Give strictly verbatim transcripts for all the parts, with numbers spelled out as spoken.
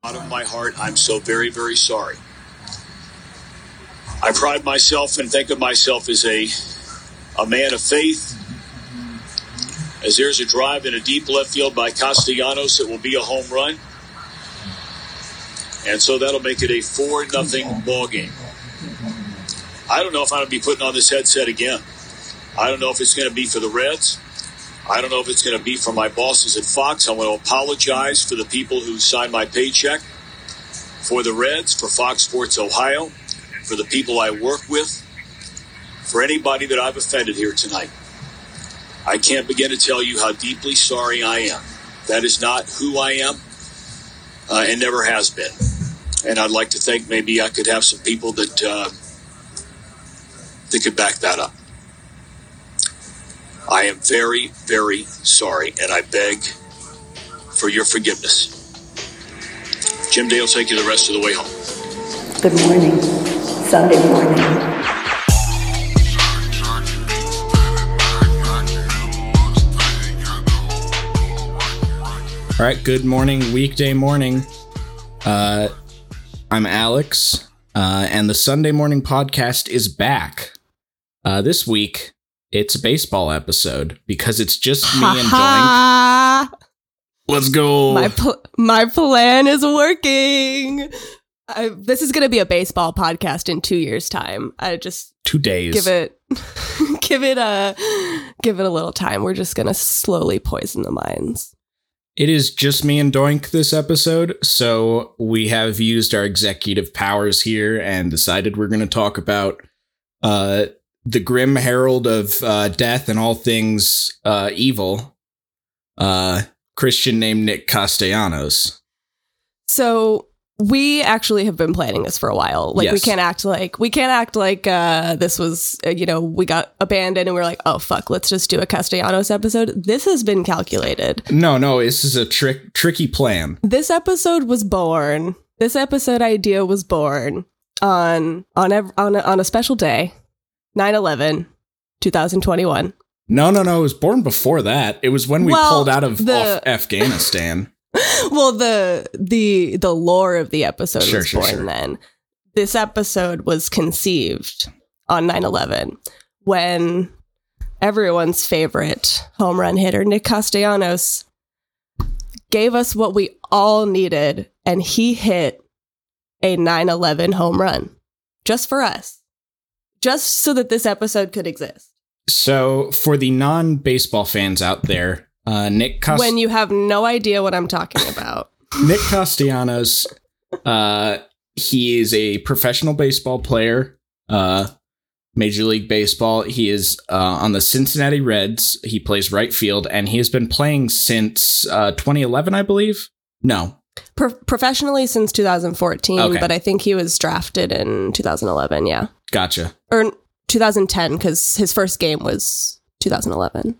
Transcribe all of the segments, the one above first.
Out of my heart, I'm so very, very sorry. I pride myself and think of myself as a a man of faith. As there's a drive in a deep left field by Castellanos, it will be a home run. And so that'll make it a four nothing ball game. I don't know if I'm going to be putting on this headset again. I don't know if it's going to be for the Reds. I don't know if it's going to be for my bosses at Fox. I want to apologize for the people who signed my paycheck, for the Reds, for Fox Sports Ohio, for the people I work with, for anybody that I've offended here tonight. I can't begin to tell you how deeply sorry I am. That is not who I am, uh, and never has been. And I'd like to think maybe I could have some people that, uh, that could back that up. I am very, very sorry, and I beg for your forgiveness. Jim Day will take you the rest of the way home. Good morning. Sunday morning. All right, good morning, weekday morning. Uh, I'm Alex, uh, and the Sunday morning podcast is back. Uh, this week, it's a baseball episode because it's just me and Doink. Let's go. My pl- my plan is working. I, this is going to be a baseball podcast in two years' time. I just two days. Give it, give it a, give it a little time. We're just going to slowly poison the minds. It is just me and Doink this episode, so we have used our executive powers here and decided we're going to talk about uh, the grim herald of uh, death and all things uh, evil, uh, Christian named Nick Castellanos. So we actually have been planning this for a while. Like yes. we can't act like we can't act like uh, this was, uh, you know, we got abandoned and we we're like, oh, fuck, let's just do a Castellanos episode. This has been calculated. No, no, this is a trick, tricky plan. This episode was born. This episode idea was born on on ev- on, a, on a special day, nine eleven, twenty twenty-one. No, no, no. It was born before that. It was when we well, pulled out of the- off Afghanistan. Well, the the the lore of the episode sure, was sure, born sure. then. This episode was conceived on nine eleven when everyone's favorite home run hitter, Nick Castellanos, gave us what we all needed, and he hit a nine eleven home run just for us, just so that this episode could exist. So for the non-baseball fans out there, Uh, Nick Cost- when you have no idea what I'm talking about. Nick Castellanos, uh, he is a professional baseball player, uh, Major League Baseball. He is uh, on the Cincinnati Reds. He plays right field, and he has been playing since uh, twenty eleven, I believe. No. Pro- professionally since two thousand fourteen, okay. But I think he was drafted in two thousand eleven, yeah. Gotcha. Or two thousand ten, because his first game was two thousand eleven.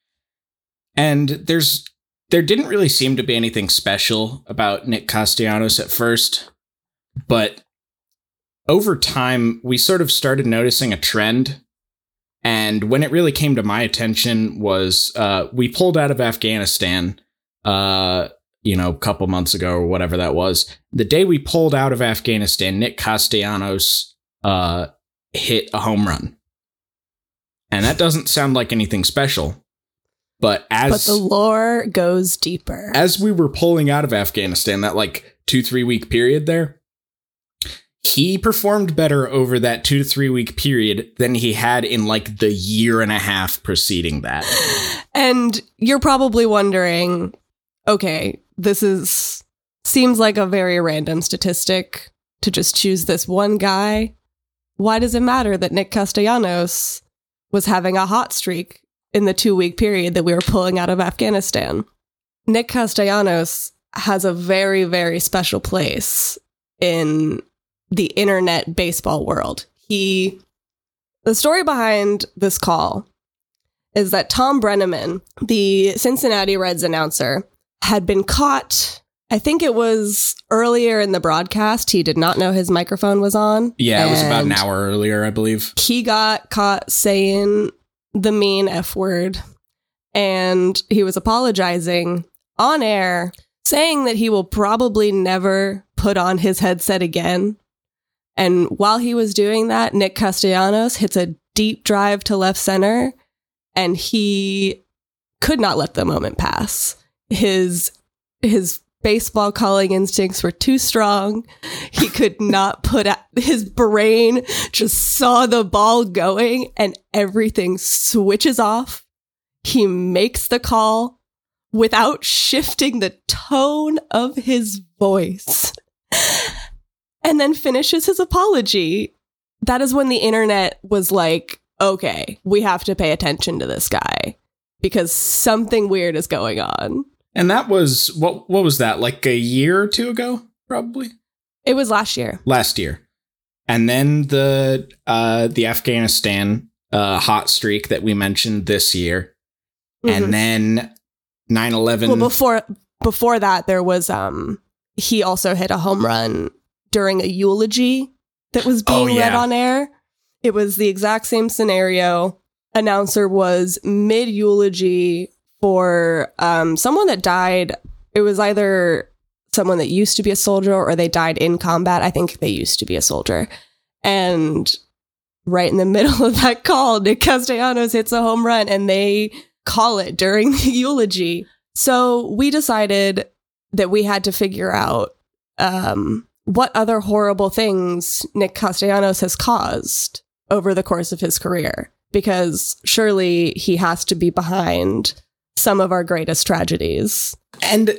And there's there didn't really seem to be anything special about Nick Castellanos at first, but over time we sort of started noticing a trend. And when it really came to my attention was uh, we pulled out of Afghanistan, uh, you know, a couple months ago or whatever that was. The day we pulled out of Afghanistan, Nick Castellanos uh, hit a home run. And that doesn't sound like anything special. But as but the lore goes deeper. As we were pulling out of Afghanistan, that like two, three week period there, he performed better over that two to three week period than he had in like the year and a half preceding that. And you're probably wondering, okay, this is seems like a very random statistic to just choose this one guy. Why does it matter that Nick Castellanos was having a hot streak in the two-week period that we were pulling out of Afghanistan? Nick Castellanos has a very, very special place in the internet baseball world. He, the story behind this call is that Tom Brenneman, the Cincinnati Reds announcer, had been caught, I think it was earlier in the broadcast. He did not know his microphone was on. Yeah, it was about an hour earlier, I believe. He got caught saying the mean F word, and he was apologizing on air, saying that he will probably never put on his headset again. And while he was doing that, Nick Castellanos hits a deep drive to left center, and he could not let the moment pass. His his baseball calling instincts were too strong. He could not put out, his brain just saw the ball going, and everything switches off. He makes the call without shifting the tone of his voice, and then finishes his apology. That is when the internet was like, okay, we have to pay attention to this guy because something weird is going on. And that was, what What was that, like a year or two ago, probably? It was last year. Last year. And then the uh, the Afghanistan uh, hot streak that we mentioned this year. Mm-hmm. And then nine eleven. Well, before before that, there was, um, he also hit a home run during a eulogy that was being oh, yeah. read on air. It was the exact same scenario. Announcer was mid eulogy for um, someone that died. It was either someone that used to be a soldier or they died in combat. I think they used to be a soldier. And right in the middle of that call, Nick Castellanos hits a home run, and they call it during the eulogy. So we decided that we had to figure out um, what other horrible things Nick Castellanos has caused over the course of his career, because surely he has to be behind some of our greatest tragedies. And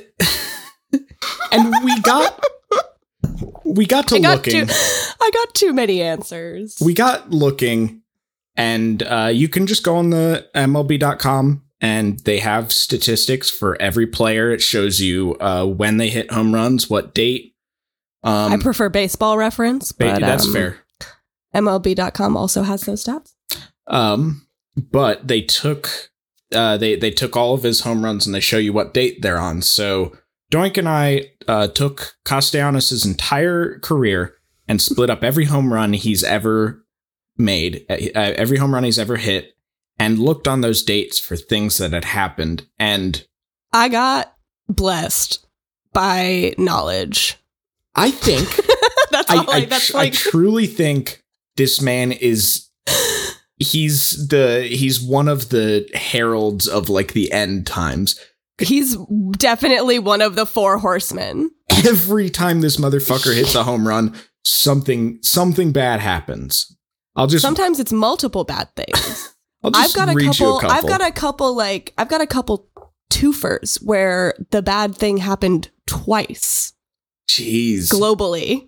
and we got we got to I got looking. Too, I got too many answers. We got looking, and uh, you can just go on the M L B dot com, and they have statistics for every player. It shows you uh, when they hit home runs, what date. Um, I prefer Baseball Reference, but that's um, fair. M L B dot com also has those stats. Um, but they took uh, they they took all of his home runs, and they show you what date they're on. So Doink and I uh, took Castellanos' entire career and split up every home run he's ever made, uh, every home run he's ever hit, and looked on those dates for things that had happened. And I got blessed by knowledge. I think that's I, all I, I, that's tr- like I truly think this man is he's the he's one of the heralds of like the end times. He's definitely one of the four horsemen. Every time this motherfucker hits a home run, something something bad happens. I'll just sometimes it's multiple bad things. I'll just I've got a read couple, you a couple. I've got a couple like I've got a couple twofers where the bad thing happened twice. Jeez. Globally.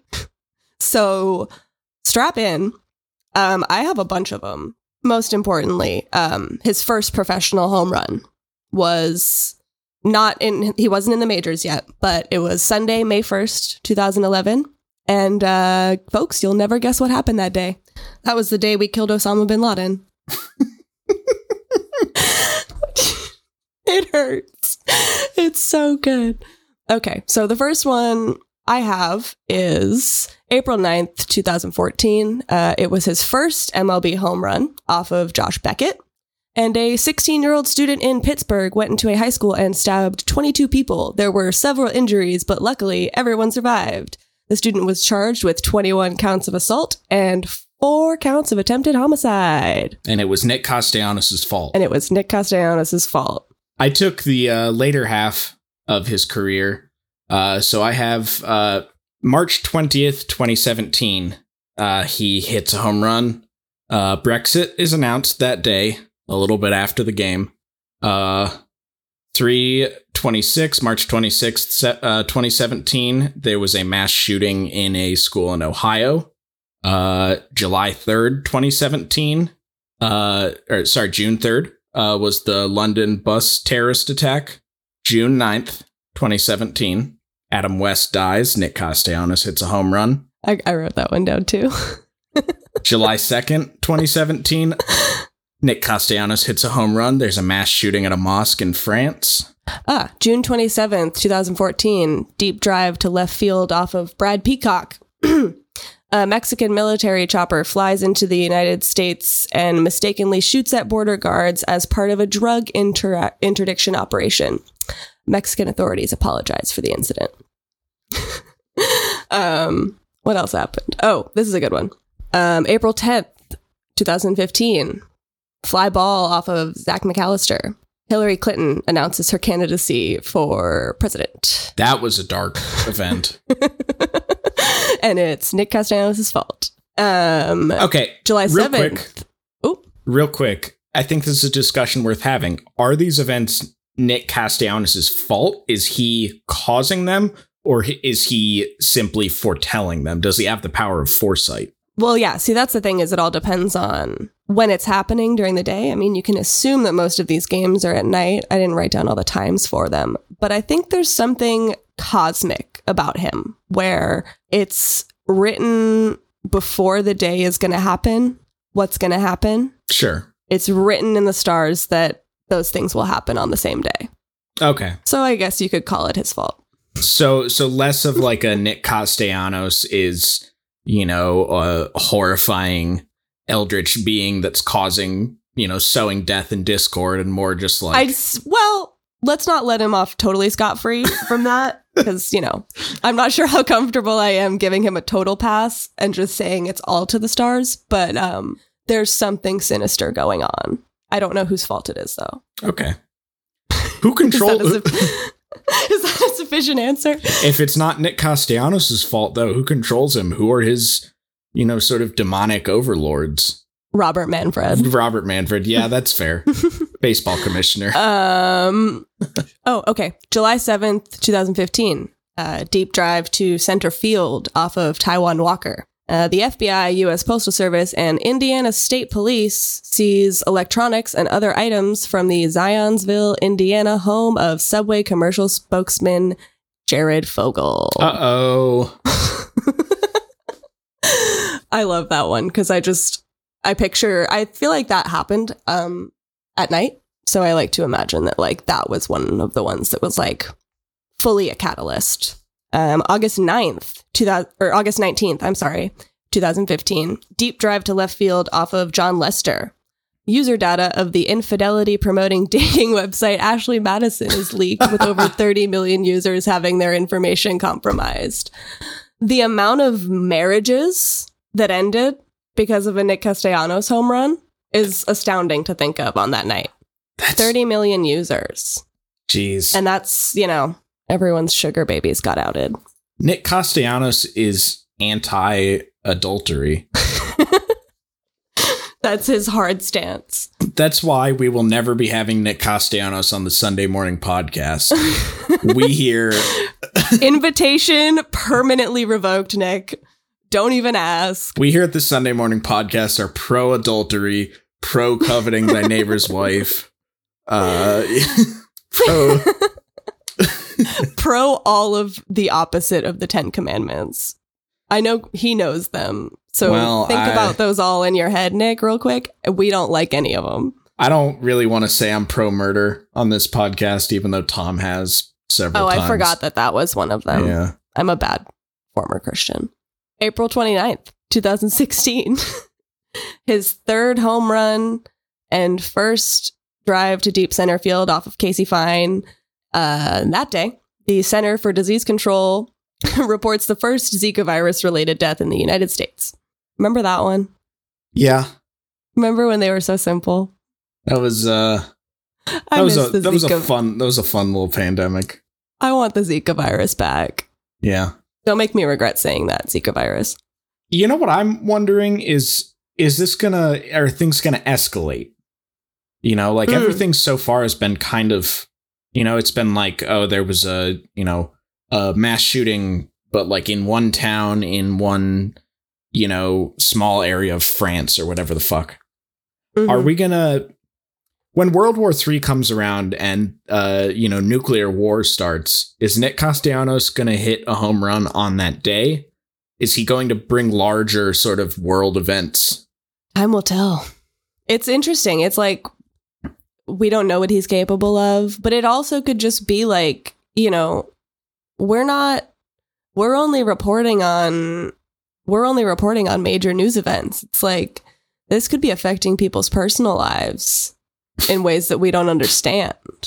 So strap in. Um, I have a bunch of them. Most importantly, um, his first professional home run was not in, he wasn't in the majors yet, but it was Sunday, May first, twenty eleven. And uh, folks, you'll never guess what happened that day. That was the day we killed Osama bin Laden. It hurts. It's so good. Okay, so the first one I have is April ninth, twenty fourteen. Uh, it was his first M L B home run off of Josh Beckett. And a sixteen-year-old student in Pittsburgh went into a high school and stabbed twenty-two people. There were several injuries, but luckily everyone survived. The student was charged with twenty-one counts of assault and four counts of attempted homicide. And it was Nick Castellanos' fault. And it was Nick Castellanos' fault. I took the uh, later half of his career. Uh, so I have uh, March twentieth, twenty seventeen. Uh, he hits a home run. Uh, Brexit is announced that day, a little bit after the game. Uh, three twenty-six, March twenty-sixth, uh, twenty seventeen, there was a mass shooting in a school in Ohio. Uh, July third, twenty seventeen, uh, or sorry, June third, uh, was the London bus terrorist attack. June ninth, twenty seventeen, Adam West dies. Nick Castellanos hits a home run. I, I wrote that one down too. July second, twenty seventeen, Nick Castellanos hits a home run. There's a mass shooting at a mosque in France. Ah, June twenty-seventh, twenty fourteen, deep drive to left field off of Brad Peacock. A Mexican military chopper flies into the United States and mistakenly shoots at border guards as part of a drug inter- interdiction operation. Mexican authorities apologized for the incident. um, what else happened? Oh, this is a good one. Um, April tenth, twenty fifteen. Fly ball off of Zach McAllister. Hillary Clinton announces her candidacy for president. That was a dark event. And it's Nick Castellanos' fault. Um, okay. July real seventh. Quick, real quick. I think this is a discussion worth having. Are these events Nick Castellanos' fault? Is he causing them? Or is he simply foretelling them? Does he have the power of foresight? Well, yeah. See, that's the thing, is it all depends on when it's happening during the day. I mean, you can assume that most of these games are at night. I didn't write down all the times for them. But I think there's something cosmic about him where it's written before the day is going to happen. What's going to happen? Sure. It's written in the stars that those things will happen on the same day. Okay. So I guess you could call it his fault. So, so less of like a Nick Castellanos is, you know, a horrifying eldritch being that's causing, you know, sowing death and discord, and more just like, I well, let's not let him off totally scot-free from that, because, you know, I'm not sure how comfortable I am giving him a total pass and just saying it's all to the stars, but um, there's something sinister going on. I don't know whose fault it is, though. Okay. Who controls... Is that a sufficient answer? If it's not Nick Castellanos' fault, though, who controls him? Who are his, you know, sort of demonic overlords? Robert Manfred. Robert Manfred. Yeah, that's fair. Baseball commissioner. Um. Oh, okay. July seventh, twenty fifteen. Uh, deep drive to center field off of Taiwan Walker. Uh, the F B I, U S Postal Service, and Indiana State Police seize electronics and other items from the Zionsville, Indiana home of Subway commercial spokesman Jared Fogle. Uh-oh. I love that one because I just, I picture, I feel like that happened um, at night. So I like to imagine that like that was one of the ones that was like fully a catalyst. Um, August ninth, two thousand, or August nineteenth, I'm sorry, twenty fifteen, deep drive to left field off of John Lester. User data of the infidelity promoting dating website Ashley Madison is leaked with over thirty million users having their information compromised. The amount of marriages that ended because of a Nick Castellanos home run is astounding to think of on that night. That's... thirty million users. Jeez. And that's, you know, everyone's sugar babies got outed. Nick Castellanos is anti-adultery. That's his hard stance. That's why we will never be having Nick Castellanos on the Sunday morning podcast. We hear... Invitation permanently revoked, Nick. Don't even ask. We here at the Sunday morning podcast are pro-adultery, pro-coveting thy neighbor's wife, uh, pro... Pro all of the opposite of the Ten Commandments. I know he knows them. So well, think I, about those all in your head, Nick, real quick. We don't like any of them. I don't really want to say I'm pro-murder on this podcast, even though Tom has several oh, times. I forgot that that was one of them. Yeah. I'm a bad former Christian. April twenty-ninth, twenty sixteen. His third home run and first drive to deep center field off of Casey Fine. Uh, that day, the Center for Disease Control reports the first Zika virus-related death in the United States. Remember that one? Yeah. Remember when they were so simple? That was uh I that was miss a the that was a Zika. fun that was a fun little pandemic. I want the Zika virus back. Yeah. Don't make me regret saying that, Zika virus. You know what I'm wondering is is this gonna are things gonna escalate? You know, like Mm. everything so far has been kind of, you know, it's been like, oh, there was a, you know, a mass shooting, but like in one town, in one, you know, small area of France or whatever the fuck. Mhm. Are we gonna, when World War Three comes around and, uh, you know, nuclear war starts, is Nick Castellanos gonna hit a home run on that day? Is he going to bring larger sort of world events? Time will tell. It's interesting. It's like, we don't know what he's capable of, but it also could just be like, you know, we're not, we're only reporting on, we're only reporting on major news events. It's like, this could be affecting people's personal lives in ways that we don't understand.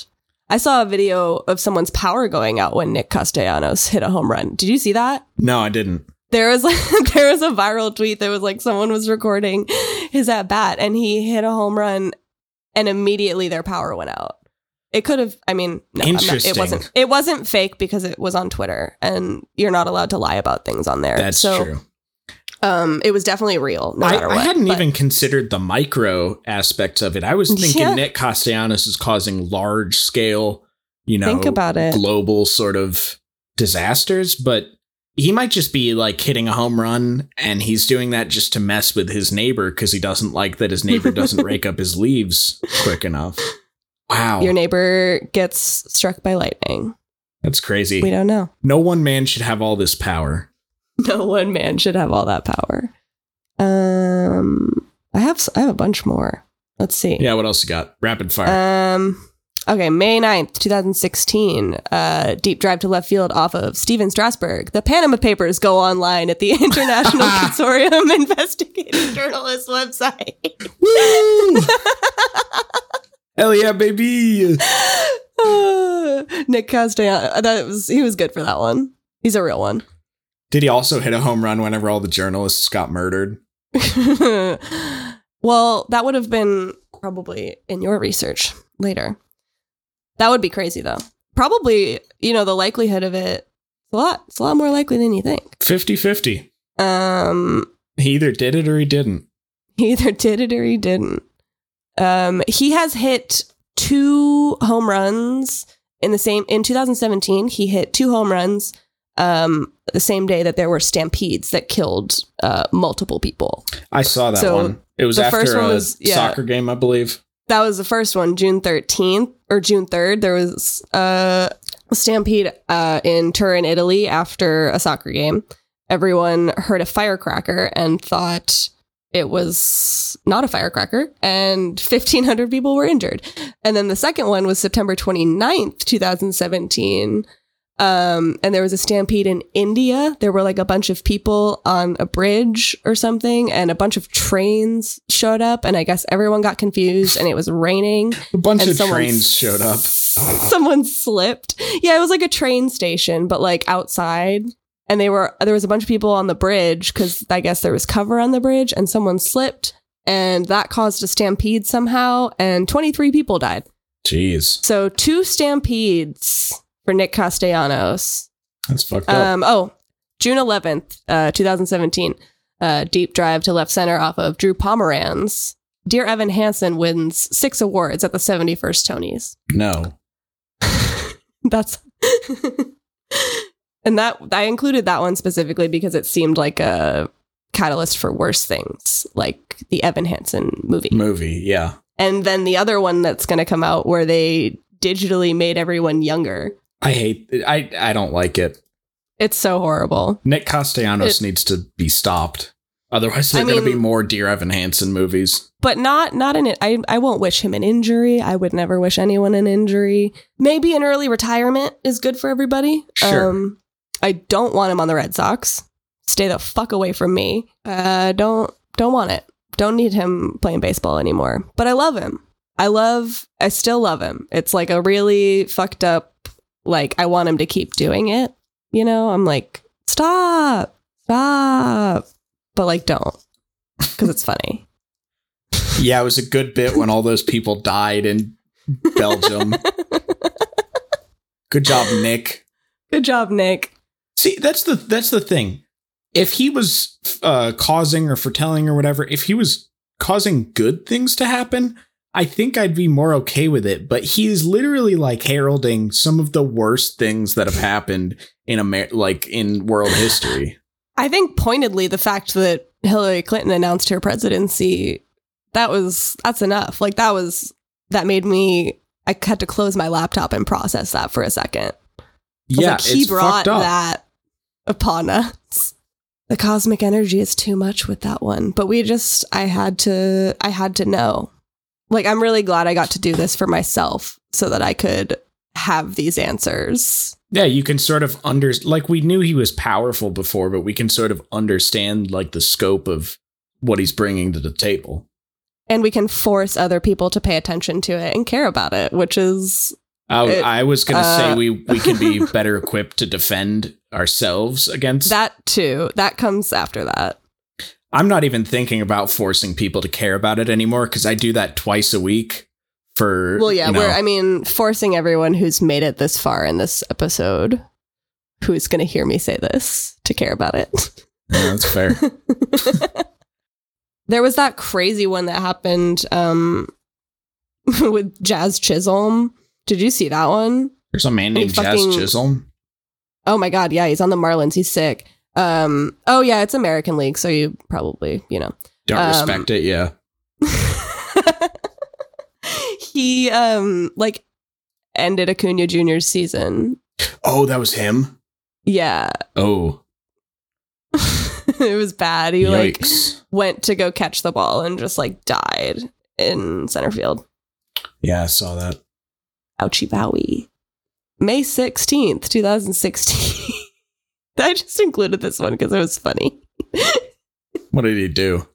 I saw a video of someone's power going out when Nick Castellanos hit a home run. Did you see that? No, I didn't. There was like there was a viral tweet that was like someone was recording his at bat and he hit a home run and immediately their power went out. It could have, I mean, no, I'm not, Interesting. it wasn't. It wasn't fake because it was on Twitter and you're not allowed to lie about things on there. That's so, true. Um, it was definitely real. No I, matter what, I hadn't but- even considered the micro aspects of it. I was thinking Yeah. Nick Castellanos is causing large scale, you know, Think about it. global sort of disasters, but he might just be like hitting a home run and he's doing that just to mess with his neighbor because he doesn't like that his neighbor doesn't rake up his leaves quick enough. Wow. Your neighbor gets struck by lightning. That's crazy. We don't know. No one man should have all this power. No one man should have all that power. Um, I have I have a bunch more. Let's see. Yeah, what else you got? Rapid fire. Um. Okay, May ninth, twenty sixteen. Uh, deep drive to left field off of Steven Strasberg. The Panama Papers go online at the International Consortium Investigative Journalists website. Woo! Hell yeah, baby. Uh, Nick Castellanos. That was he was good for that one. He's a real one. Did he also hit a home run whenever all the journalists got murdered? Well, that would have been probably in your research later. That would be crazy, though. Probably, you know, the likelihood of it, it's a lot. It's a lot more likely than you think. fifty-fifty. Um, He either did it or he didn't. he either did it or he didn't. Um, he has hit two home runs in the same in two thousand seventeen. He hit two home runs um, the same day that there were stampedes that killed uh, multiple people. I saw that So, one. It was the after first one a was- yeah. soccer game, I believe. That was the first one, June thirteenth or June third. There was uh, a stampede uh, in Turin, Italy after a soccer game. Everyone heard a firecracker and thought it was not a firecracker, and fifteen hundred people were injured. And then the second one was September twenty-ninth, twenty seventeen. Um, and there was a stampede in India. There were like a bunch of people on a bridge or something, and a bunch of trains showed up, and I guess everyone got confused, and it was raining. A bunch And of someone trains s- showed up. Someone slipped. Yeah, it was like a train station, but like outside. And they were there was a bunch of people on the bridge because I guess there was cover on the bridge, and someone slipped, and that caused a stampede somehow, and twenty-three people died. Jeez. So two stampedes for Nick Castellanos. That's fucked up. Um, oh, June eleventh, uh, twenty seventeen. Uh, deep drive to left center off of Drew Pomeranz. Dear Evan Hansen wins six awards at the seventy-first Tonys. no. That's and that I included that one specifically because it seemed like a catalyst for worse things, like the Evan Hansen movie. Movie, yeah. And then the other one that's going to come out where they digitally made everyone younger. I hate I I don't like it. It's so horrible. Nick Castellanos It- needs to be stopped. Otherwise, there I are going to be mean- more Dear Evan Hansen movies. But not not an I I won't wish him an injury. I would never wish anyone an injury. Maybe an early retirement is good for everybody. Sure. Um I don't want him on the Red Sox. Stay the fuck away from me. Uh don't don't want it. Don't need him playing baseball anymore. But I love him. I love I still love him. It's like a really fucked up, like I want him to keep doing it. You know, I'm like, stop. Stop. But like don't. Because it's funny. Yeah, it was a good bit when all those people died in Belgium. Good job, Nick. Good job, Nick. See, that's the that's the thing. If he was uh, causing or foretelling or whatever, if he was causing good things to happen, I think I'd be more okay with it. But he is literally like heralding some of the worst things that have happened in Amer- like in world history. I think pointedly the fact that Hillary Clinton announced her presidency, that was that's enough. Like that was that made me I had to close my laptop and process that for a second. I was Yeah, like, he it's brought fucked up. that upon us. The cosmic energy is too much with that one. But we just I had to I had to know. Like I'm really glad I got to do this for myself so that I could have these answers. Yeah, you can sort of under like we knew he was powerful before, but we can sort of understand like the scope of what he's bringing to the table. And we can force other people to pay attention to it and care about it, which is I, It- I was going to uh, say we, we can be better equipped to defend ourselves against. That too. That comes after that. I'm not even thinking about forcing people to care about it anymore because I do that twice a week for. Well, yeah, you know, we're, I mean, forcing everyone who's made it this far in this episode, who's going to hear me say this, to care about it. yeah, that's fair. There was that crazy one that happened um, with Jazz Chisholm. Did you see that one? There's a man He named Jazz fucking- Chisholm. Oh my God, yeah, he's on the Marlins. He's sick. Um, oh yeah, it's American League, so you probably, you know. Don't Um, respect it, yeah. He um like ended Acuna Junior's season. Oh, that was him? Yeah. Oh, It was bad. He like yikes. went to go catch the ball and just like died in center field. Yeah, I saw that. Ouchie bowie. May sixteenth, twenty sixteen. I just included this one because it was funny. What did he do?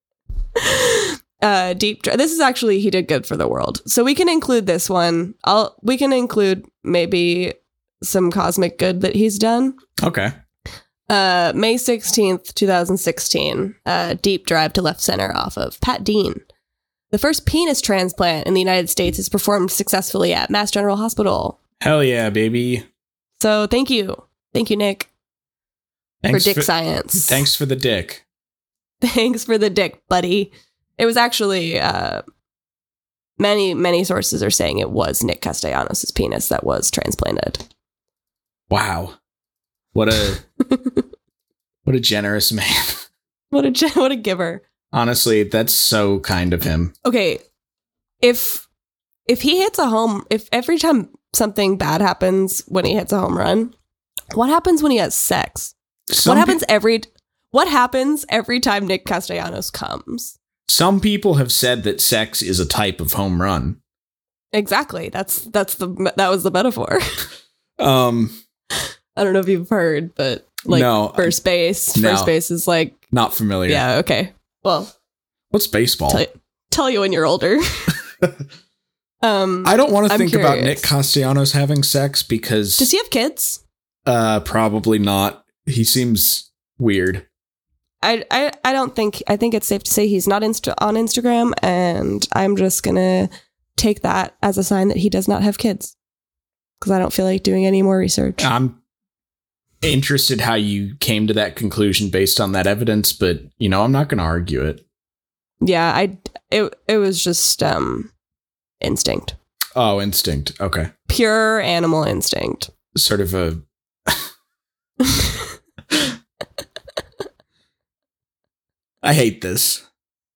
Uh, deep dri- this is actually he did good for the world, so we can include this one. I'll we can include maybe some cosmic good that he's done. Okay. Uh, May sixteenth, twenty sixteen. Uh, deep drive to left center off of Pat Dean. The first penis transplant in the United States is performed successfully at Mass General Hospital. Hell yeah, baby. So thank you, thank you, Nick, Thanks for dick for, science. Thanks for the dick. Thanks for the dick, buddy. It was actually uh, many, many sources are saying it was Nick Castellanos' penis that was transplanted. Wow. What a what a generous man. What a gen- what a giver. Honestly, that's so kind of him. Okay, if if he hits a home, if every time something bad happens when he hits a home run, what happens when he has sex? Some what pe- happens every what happens every time Nick Castellanos comes? Some people have said that sex is a type of home run. Exactly. That's that's the that was the metaphor. Um, I don't know if you've heard, but like No, first base, no. first base is like not familiar. yeah, okay. Well, What's baseball? tell, tell you when you're older. um, I don't want to I'm think about curious. Nick Castellanos having sex because does he have kids? uh probably not. He seems weird. I, I I don't think I think it's safe to say he's not insta- on Instagram, and I'm just gonna take that as a sign that he does not have kids because I don't feel like doing any more research. I'm interested how you came to that conclusion based on that evidence, but you know, I'm not going to argue it. Yeah, I it it was just um instinct, Oh, instinct. Okay. pure animal instinct. Sort of a I hate this.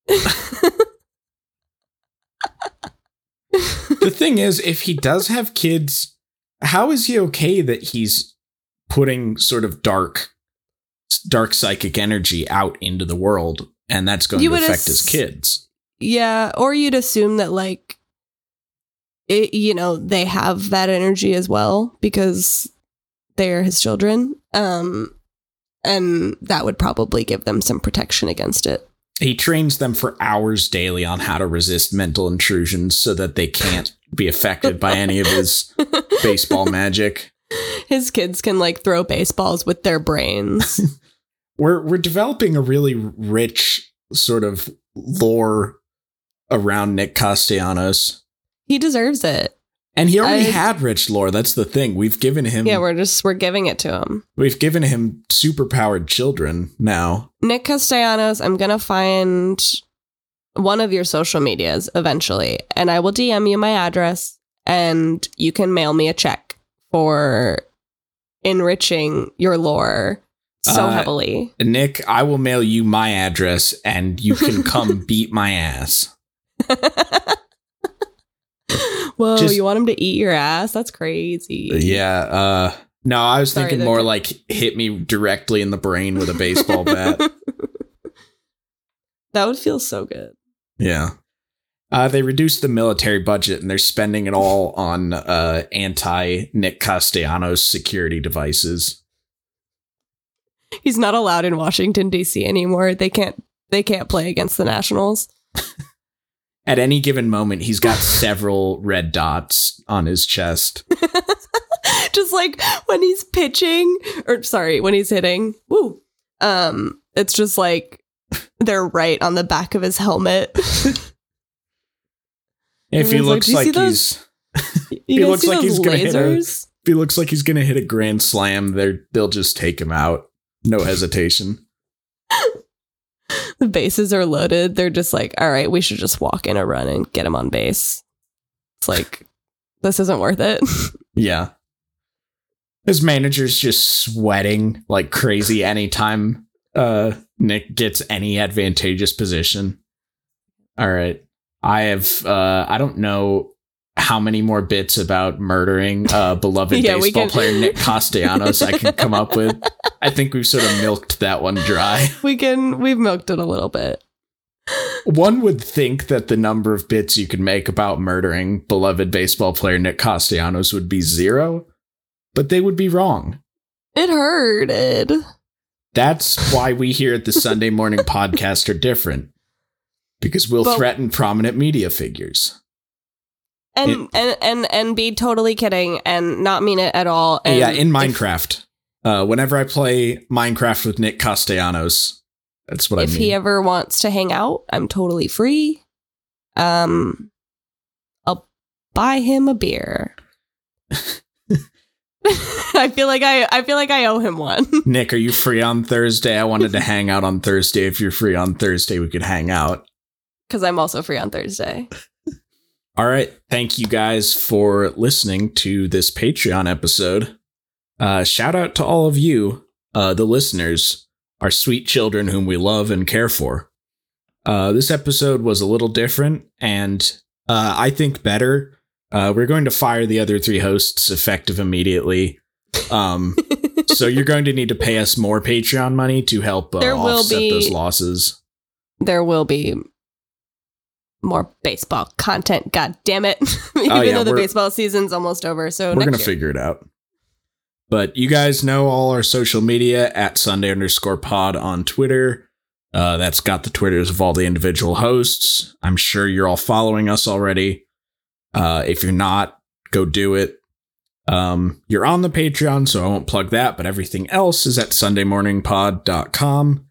The thing is, if he does have kids, how is he okay that he's putting sort of dark, dark psychic energy out into the world, and that's going You to would affect ass- his kids? Yeah, or you'd assume that like it, you know, they have that energy as well because they're his children. Um and that would probably give them some protection against it. He trains them for hours daily on how to resist mental intrusions so that they can't be affected by any of his baseball magic. His kids can like throw baseballs with their brains. We're we're developing a really rich sort of lore around Nick Castellanos. He deserves it. And he already I- had rich lore. That's the thing. We've given him Yeah, we're just we're giving it to him. we've given him superpowered children now. Nick Castellanos, I'm going to find one of your social medias eventually, and I will D M you my address, and you can mail me a check for enriching your lore so Uh, heavily. Nick, I will mail you my address and you can come beat my ass. Whoa, just- you want him to eat your ass? That's crazy. Yeah, uh no, I was Sorry, thinking the- more like hit me directly in the brain with a baseball bat. That would feel so good. Yeah. Uh, they reduced the military budget and they're spending it all on uh, anti-Nick Castellanos security devices. He's not allowed in Washington, D C anymore. They can't they can't play against the Nationals. at any given moment, he's got several red dots on his chest. Just like when he's pitching, or sorry, when he's hitting. Woo. Um, it's just like they're right on the back of his helmet. If he looks like, like he's, he looks like he's gonna hit a, if he looks like he's gonna hit a grand slam, they they'll just take him out, no hesitation. The bases are loaded. They're just like, all right, we should just walk in a run and get him on base. It's like, this isn't worth it. Yeah. His manager's just sweating like crazy anytime uh, Nick gets any advantageous position. All right. I have, uh, I don't know how many more bits about murdering uh, beloved yeah, baseball can- player Nick Castellanos I can come up with. I think we've sort of milked that one dry. We can, we've milked it a little bit. One would think that the number of bits you could make about murdering beloved baseball player Nick Castellanos would be zero, but they would be wrong. It hurted. That's why we here at the Sunday Morning Podcast are different, because we'll but- threaten prominent media figures. And, it, and and and be totally kidding and not mean it at all. And yeah, in Minecraft. If, uh, whenever I play Minecraft with Nick Castellanos, that's what I mean. If he ever wants to hang out, I'm totally free. Um, I'll buy him a beer. I feel like I I feel like I owe him one. Nick, are you free on Thursday? I wanted to hang out on Thursday. If you're free on Thursday, we could hang out. Because I'm also free on Thursday. All right. Thank you guys for listening to this Patreon episode. Uh, shout out to all of you, uh, the listeners, our sweet children whom we love and care for. Uh, this episode was a little different and uh, I think better. Uh, we're going to fire the other three hosts effective immediately. Um, so you're going to need to pay us more Patreon money to help uh, offset be, those losses. There will be more baseball content, god damn it. Even oh, yeah, though the baseball season's almost over, so we're gonna year. figure it out. But you guys know all our social media at Sunday underscore pod on Twitter. Uh, that's got the Twitters of all the individual hosts. I'm sure you're all following us already. Uh, if you're not, go do it. Um, you're on the Patreon, so I won't plug that, but everything else is at sunday morning pod dot com.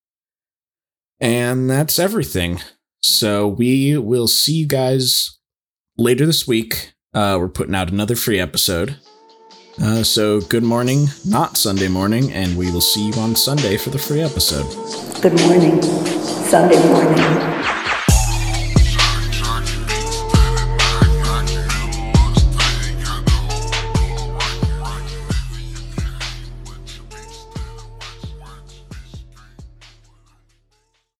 And that's everything. So we will see you guys later this week. Uh, we're putting out another free episode. Uh, so good morning, not Sunday morning, and we will see you on Sunday for the free episode. Good morning, Sunday morning.